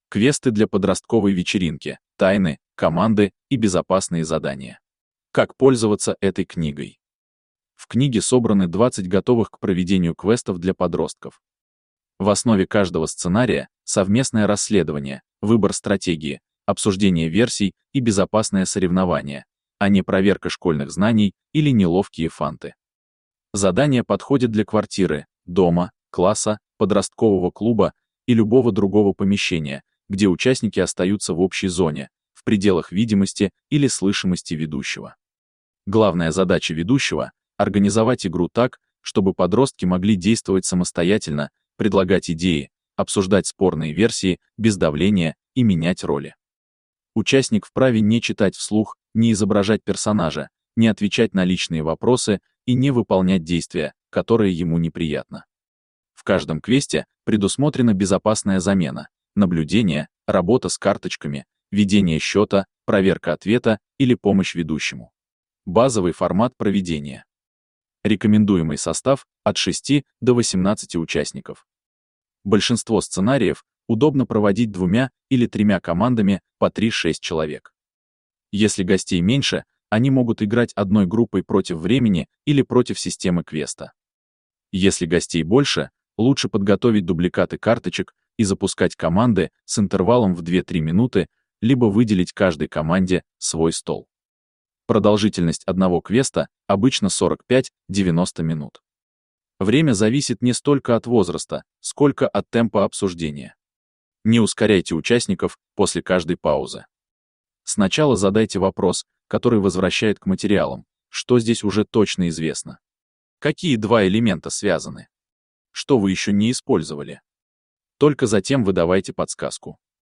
Квесты для подростковой вечеринки, тайны, команды и безопасные задания. Как пользоваться этой книгой? В книге собраны 20 готовых к проведению квестов для подростков. В основе каждого сценария совместное расследование, выбор стратегии, обсуждение версий и безопасное соревнование, а не проверка школьных знаний или неловкие фанты. Задания подходят для квартиры, дома, класса, подросткового клуба и любого другого помещения, где участники остаются в общей зоне, в пределах видимости или слышимости ведущего. Главная задача ведущего — организовать игру так, чтобы подростки могли действовать самостоятельно, предлагать идеи, обсуждать спорные версии без давления и менять роли. Участник вправе не читать вслух, не изображать персонажа, не отвечать на личные вопросы и не выполнять действия, которые ему неприятно. В каждом квесте предусмотрена безопасная замена, наблюдение, работа с карточками, ведение счета, проверка ответа или помощь ведущему. Базовый формат проведения. Рекомендуемый состав от 6 до 18 участников. Большинство сценариев удобно проводить 2 или 3 командами по 3-6 человек. Если гостей меньше, они могут играть одной группой против времени или против системы квеста. Если гостей больше, лучше подготовить дубликаты карточек и запускать команды с интервалом в 2-3 минуты, либо выделить каждой команде свой стол. Продолжительность одного квеста обычно 45-90 минут. Время зависит не столько от возраста, сколько от темпа обсуждения. Не ускоряйте участников после каждой паузы. Сначала задайте вопрос, который возвращает к материалам, что здесь уже точно известно. Какие 2 элемента связаны? Что вы еще не использовали? Только затем выдавайте подсказку.